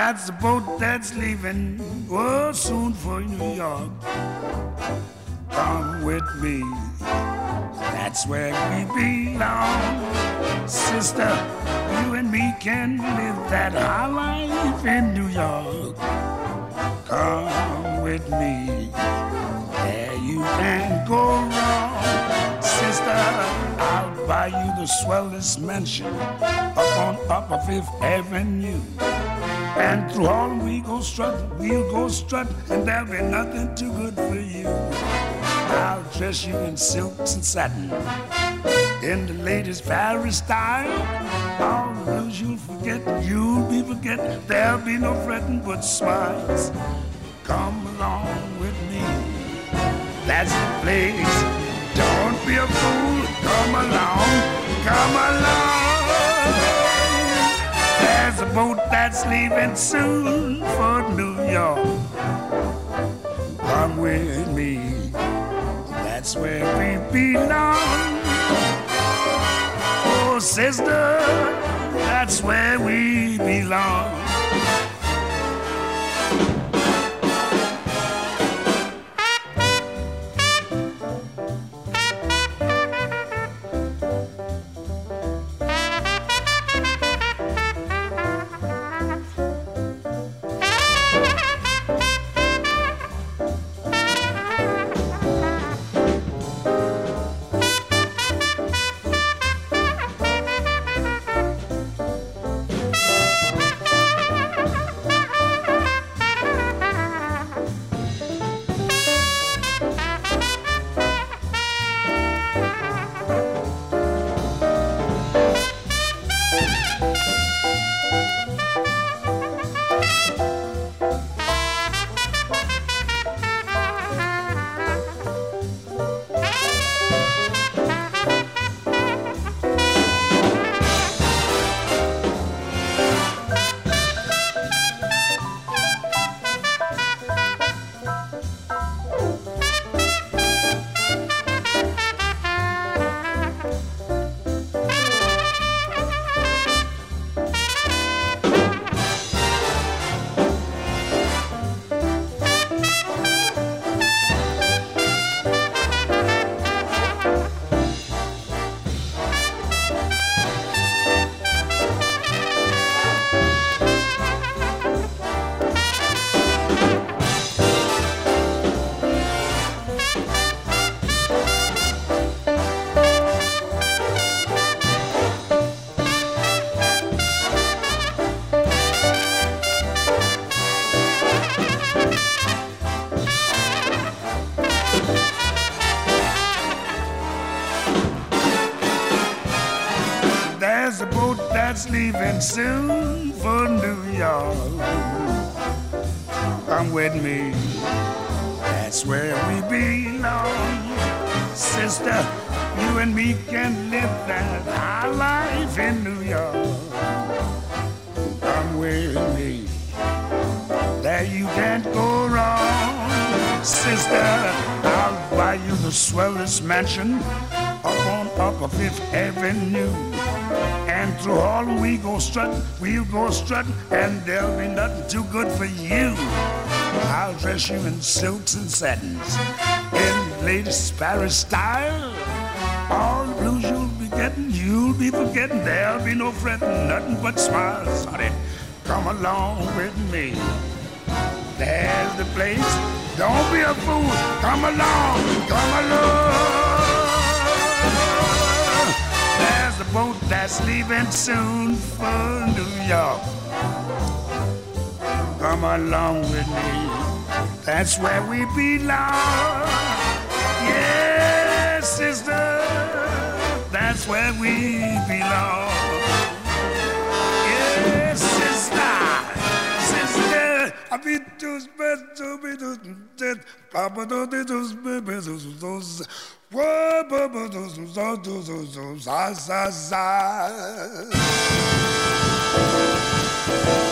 That's the boat that's leaving, oh, soon for New York. Come with me, that's where we belong. Sister, you and me can live that high life in New York. Come with me, there you can't go wrong. Sister, I'll buy you the swellest mansion up on Upper Fifth Avenue. And through all we'll go strut, and there'll be nothing too good for you. I'll dress you in silks and satin, in the latest Paris style. All the blues you'll forget, you'll be forgetting. There'll be no fretting but smiles. Come along with me, that's the place. Don't be a fool, come along. There's a boat that's leaving soon for New York. Come with me, that's where we belong. Oh, sister, that's where we belong. There's a boat that's leaving soon for New York. Come with me, that's where we belong. Sister, you and me can live that high life in New York. Come with me, there you can't go wrong. Sister, I'll buy you the swellest mansion up on Upper Fifth Avenue. And through all we'll go strut, and there'll be nothing too good for you. I'll dress you in silks and satins, in the latest Paris style. All the blues you'll be forgetting. There'll be no fretting, nothing but smiles, honey. Come along with me, there's the place. Don't be a fool, come along. There's the boat that's leaving soon for New York. Come along with me, that's where we belong. Yes, sister, that's where we belong. Yes, sister, I be those best to be those Papa those babies. Whoa,